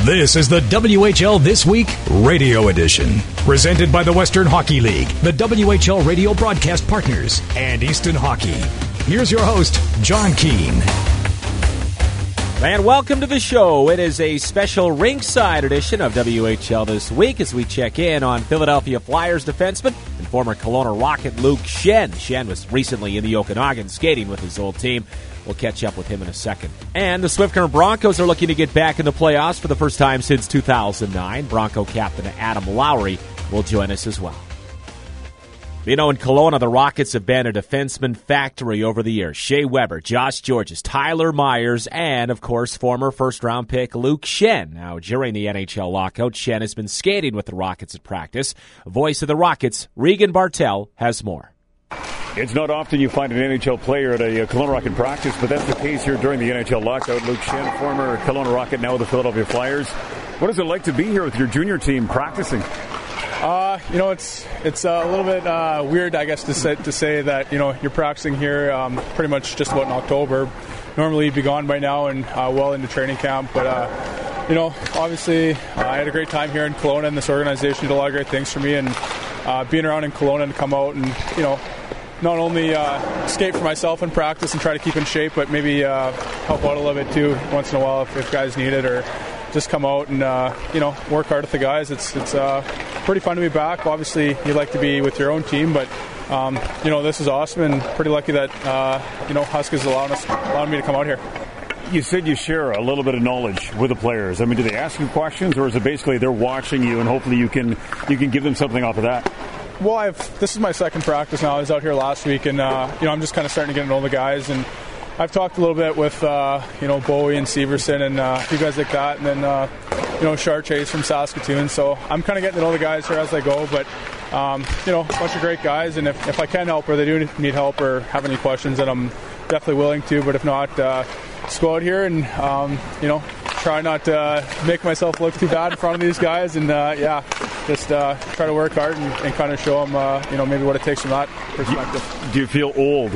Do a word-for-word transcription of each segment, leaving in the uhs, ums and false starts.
This is the W H L This Week Radio Edition, presented by the Western Hockey League, the W H L radio broadcast partners, and Easton Hockey. Here's your host, John Keane. And welcome to the show. It is a special ringside edition of W H L This Week as we check in on Philadelphia Flyers defenseman and former Kelowna Rocket Luke Schenn. Schenn was recently in the Okanagan skating with his old team. We'll catch up with him in a second. And the Swift Current Broncos are looking to get back in the playoffs for the first time since two thousand nine. Bronco captain Adam Lowry will join us as well. You know, in Kelowna, the Rockets have been a defenseman factory over the years. Shea Weber, Josh Georges, Tyler Myers, and, of course, former first-round pick Luke Schenn. Now, during the N H L lockout, Schenn has been skating with the Rockets at practice. Voice of the Rockets, Regan Bartel, has more. It's not often you find an N H L player at a Kelowna Rocket practice, but that's the case here during the N H L lockout. Luke Schenn, former Kelowna Rocket, now with the Philadelphia Flyers. What is it like to be here with your junior team practicing? Uh, you know, it's it's uh, a little bit uh, weird, I guess, to say, to say that, you know, you're practicing here um, pretty much just about in October. Normally you'd be gone by now and uh, well into training camp, but, uh, you know, obviously uh, I had a great time here in Kelowna, and this organization did a lot of great things for me, and uh, being around in Kelowna and come out and, you know, not only uh, skate for myself in practice and try to keep in shape, but maybe uh, help out a little bit too once in a while if, if guys need it, or just come out and uh, you know, work hard with the guys. It's it's uh, pretty fun to be back. Obviously, you like to be with your own team, but um, you know, this is awesome, and pretty lucky that uh, you know, Huskies allowing us allowing me to come out here. You said you share a little bit of knowledge with the players. I mean, do they ask you questions, or is it basically they're watching you and hopefully you can you can give them something off of that? Well, I've this is my second practice now. I was out here last week, and uh, you know, I'm just kind of starting to get to know the guys, and I've talked a little bit with uh, you know, Bowie and Severson and uh, a few guys like that, and then uh, you know, Char Chase from Saskatoon. So I'm kind of getting to know the guys here as I go, but um, you know, a bunch of great guys, and if, if I can help or they do need help or have any questions, then I'm definitely willing to. But if not, uh, just go out here and um, you know, try not to uh, make myself look too bad in front of these guys, and uh, yeah, just uh, try to work hard and, and kind of show them uh, you know, maybe what it takes from that perspective. Do you feel old?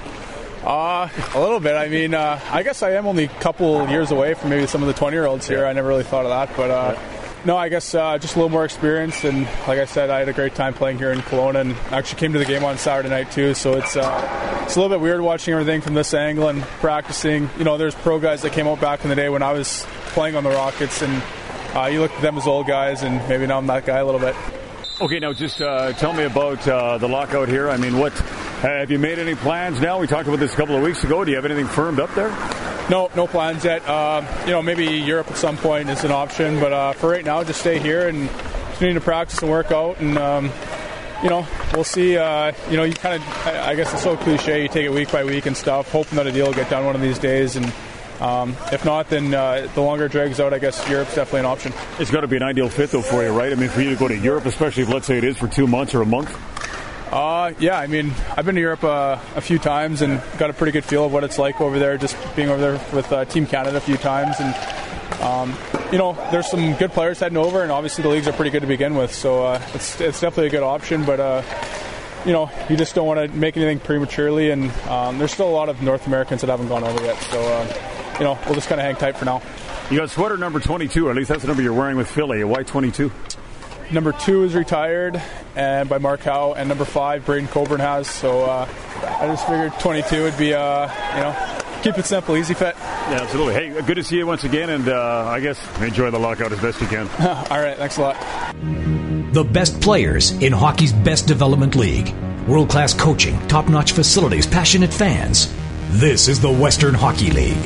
Uh, a little bit. I mean, uh, I guess I am only a couple years away from maybe some of the twenty-year-olds here. I never really thought of that, but uh, no, I guess uh, just a little more experience. And like I said, I had a great time playing here in Kelowna, and actually came to the game on Saturday night too. So it's uh, it's a little bit weird watching everything from this angle and practicing. You know, there's pro guys that came out back in the day when I was playing on the Rockets, and uh, you look at them as old guys, and maybe now I'm that guy a little bit. Okay, now just uh, tell me about uh, the lockout here. I mean, what have you made any plans now? We talked about this a couple of weeks ago. Do you have anything firmed up there? No, no plans yet. Uh, you know, maybe Europe at some point is an option, but uh, for right now, just stay here and continue to practice and work out, and um, you know, we'll see. Uh, you know, you kind of, I guess it's so cliche. You take it week by week and stuff, hoping that a deal will get done one of these days, and Um, if not, then uh, the longer it drags out, I guess Europe's definitely an option. It's got to be an ideal fit, though, for you, right? I mean, for you to go to Europe, especially if, let's say, it is for two months or a month? Uh, yeah, I mean, I've been to Europe uh, a few times and got a pretty good feel of what it's like over there, just being over there with uh, Team Canada a few times. And, um, you know, there's some good players heading over, and obviously the leagues are pretty good to begin with. So uh, it's, it's definitely a good option, but... Uh, you know, you just don't want to make anything prematurely, and um, there's still a lot of North Americans that haven't gone over yet. So, uh, you know, we'll just kind of hang tight for now. You got sweater number twenty-two, or at least that's the number you're wearing with Philly. Why twenty-two? Number two is retired, and by Mark Howe, and number five, Braden Coburn has. So uh, I just figured twenty-two would be, uh, you know, keep it simple, easy fit. Yeah, absolutely. Hey, good to see you once again, and uh, I guess enjoy the lockout as best you can. All right, thanks a lot. The best players in hockey's best development league. World-class coaching, top-notch facilities, passionate fans. This is the Western Hockey League.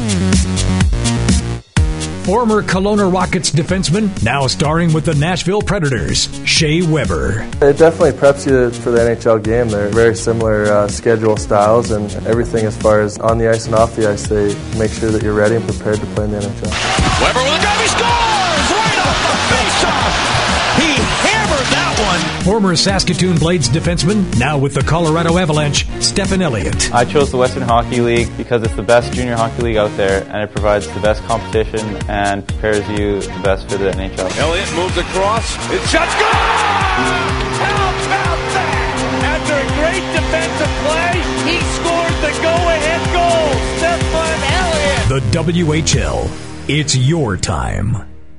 Former Kelowna Rockets defenseman, now starring with the Nashville Predators, Shea Weber. It definitely preps you for the N H L game. They're very similar uh, schedule styles, and everything as far as on the ice and off the ice, they make sure that you're ready and prepared to play in the N H L. Weber with a drive, he scores! Right off the faceoff! He hammered that one! Former Saskatoon Blades defenseman, now with the Colorado Avalanche, Stephen Elliott. I chose the Western Hockey League because it's the best junior hockey league out there, and it provides the best competition and prepares you the best for the N H L. Elliott moves across. It's shot, score! How about that? After a great defensive play, he scored the go-ahead goal. Stephen Elliott. The W H L. It's your time.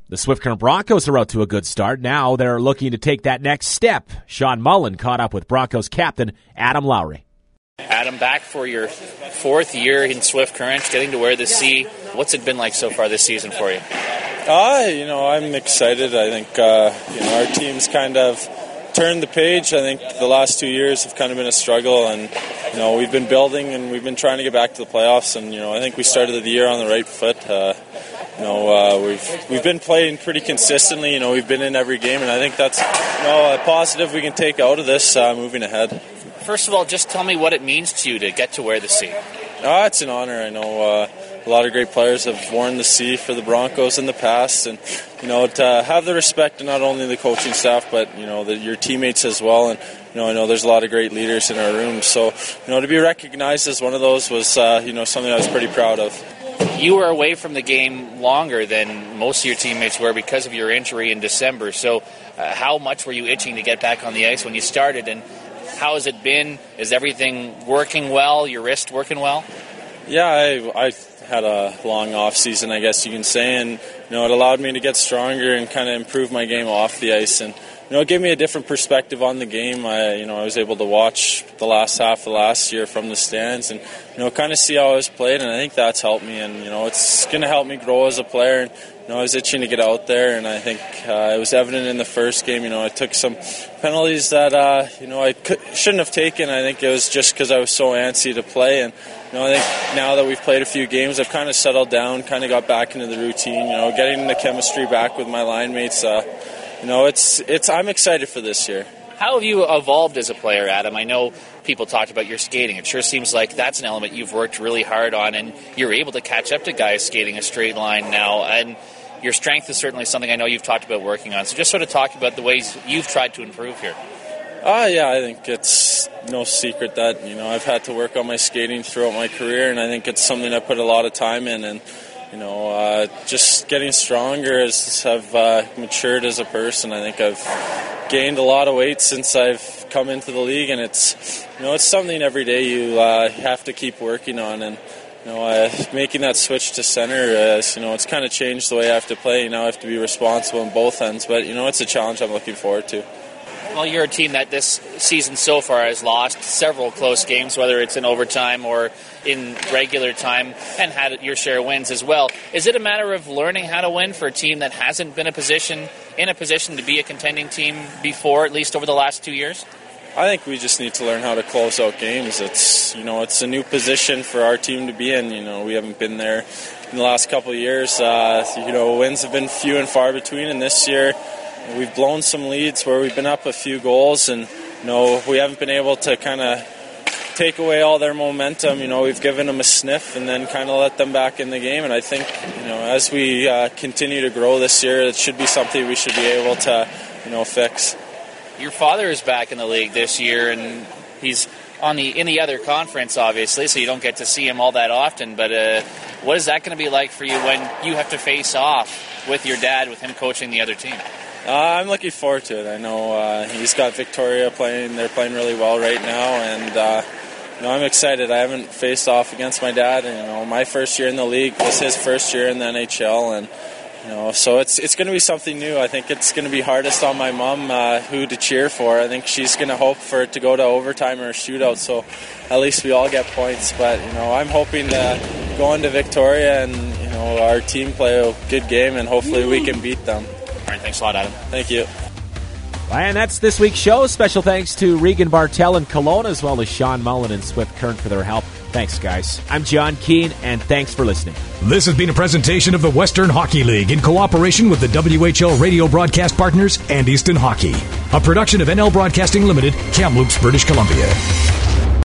The Swift Current Broncos are out to a good start. Now they're looking to take that next step. Sean Mullen caught up with Broncos captain Adam Lowry. Adam, back for your fourth year in Swift Current, getting to wear the C. What's it been like so far this season for you? Uh, you know, I'm excited. I think, uh, you know, our team's kind of turned the page. I think the last two years have kind of been a struggle, and, you know, we've been building and we've been trying to get back to the playoffs, and, you know, I think we started the year on the right foot. Uh, you know, uh, we've we've been playing pretty consistently. You know, we've been in every game, and I think that's, you know, a positive we can take out of this uh, moving ahead. First of all, just tell me what it means to you to get to wear the C. Uh, it's an honor. I know uh, a lot of great players have worn the C for the Broncos in the past, and, you know, to have the respect of not only the coaching staff, but, you know, the, your teammates as well. And, you know, I know there's a lot of great leaders in our room. So, you know, to be recognized as one of those was, uh, you know, something I was pretty proud of. You were away from the game longer than most of your teammates were because of your injury in December. So uh, how much were you itching to get back on the ice when you started, and how has it been? Is everything working well? Your wrist working well? Yeah, I, I had a long off season, I guess you can say, and, you know, it allowed me to get stronger and kind of improve my game off the ice, and, you know, it gave me a different perspective on the game. I, you know, I was able to watch the last half of last year from the stands, and, you know, kind of see how I was played, and I think that's helped me, and, you know, it's going to help me grow as a player. And, you know, I was itching to get out there, and I think uh, it was evident in the first game. You know, I took some penalties that, uh, you know, I could, shouldn't have taken. I think it was just because I was so antsy to play. And, you know, I think now that we've played a few games, I've kind of settled down, kind of got back into the routine, you know, getting the chemistry back with my line mates. Uh, you know, it's, it's, I'm excited for this year. How have you evolved as a player, Adam? I know people talked about your skating. It sure seems like that's an element you've worked really hard on, and you're able to catch up to guys skating a straight line now. And your strength is certainly something I know you've talked about working on. So just sort of talk about the ways you've tried to improve here. Uh, yeah, I think it's no secret that, you know, I've had to work on my skating throughout my career, and I think it's something I put a lot of time in. And, you know, uh, just getting stronger as I've uh, matured as a person. I think I've gained a lot of weight since I've come into the league, and it's, you know, it's something every day you uh, have to keep working on. And, you know, uh, making that switch to center, uh, you know, it's kind of changed the way I have to play. Now I have to be responsible on both ends, but, you know, it's a challenge I'm looking forward to. Well, you're a team that this season so far has lost several close games, whether it's in overtime or in regular time, and had your share of wins as well. Is it a matter of learning how to win for a team that hasn't been a position in a position to be a contending team before, at least over the last two years? I think we just need to learn how to close out games. It's, you know, it's a new position for our team to be in. You know, we haven't been there in the last couple of years. Uh, you know, wins have been few and far between, and this year we've blown some leads where we've been up a few goals, and, you know, we haven't been able to kind of take away all their momentum. You know, we've given them a sniff and then kind of let them back in the game. And I think, you know, as we uh, continue to grow this year, it should be something we should be able to, you know, fix. Your father is back in the league this year, and he's on the in the other conference, obviously, so you don't get to see him all that often. But uh, what is that going to be like for you when you have to face off with your dad, with him coaching the other team? Uh, I'm looking forward to it. I know uh, he's got Victoria playing. They're playing really well right now, and uh, you know, I'm excited. I haven't faced off against my dad. And, you know, my first year in the league was his first year in the N H L, and, you know, so it's it's going to be something new. I think it's going to be hardest on my mom, uh, who to cheer for. I think she's going to hope for it to go to overtime or a shootout, so at least we all get points. But, you know, I'm hoping to go into Victoria and, you know, our team play a good game, and hopefully we can beat them. All right, thanks a lot, Adam. Thank you. And that's this week's show. Special thanks to Regan Bartel in Kelowna, as well as Sean Mullen and Swift Current for their help. Thanks, guys. I'm John Keane, and thanks for listening. This has been a presentation of the Western Hockey League in cooperation with the W H L radio broadcast partners and Easton Hockey. A production of N L Broadcasting Limited, Kamloops, British Columbia.